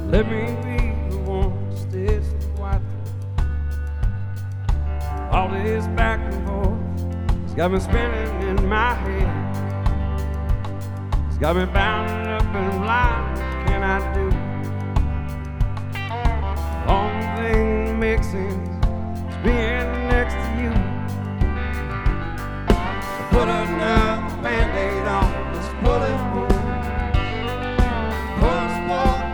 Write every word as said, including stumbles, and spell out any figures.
Let me be the one to stitch the white thread. All this back and forth has got me spinning in my head. It's got me bound up and blind. What can I do?